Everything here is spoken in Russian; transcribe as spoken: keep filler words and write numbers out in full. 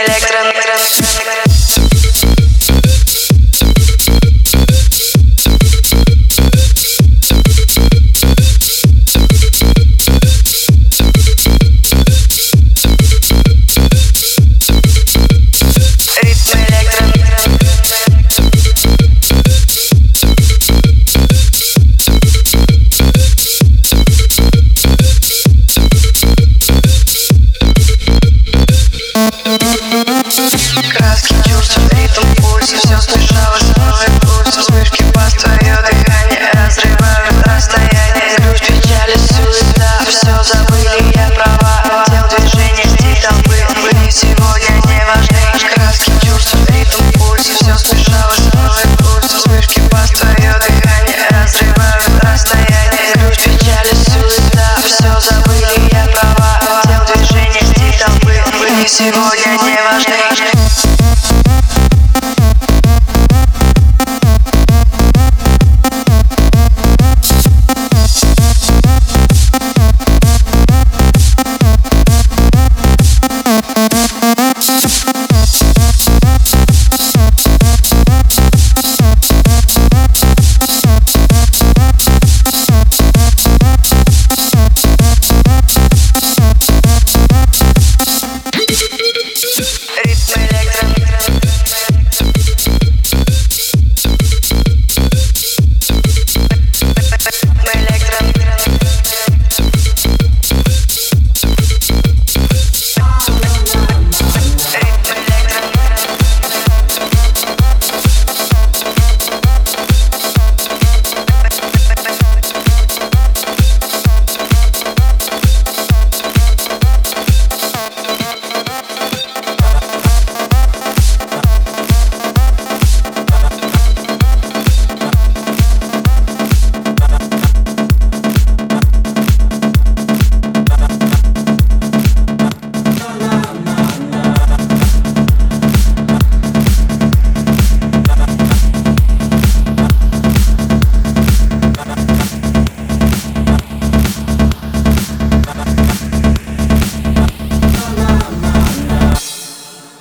Краски чувств, ритм пульса, все смешалось в новый вкус. Вспышки пас, твое дыхание разрывают расстояние. Грусть, печаль, суета, все забыли, я права. Тел движения, жди толпы, мы сегодня не важны. Краски чувств, ритм пульса, все смешалось в новый вкус. Вспышки пас, твое дыхание разрывают расстояние. Грусть, печаль, суета, все забыли, я права. Тел движения, жди толпы, мы сегодня не важны.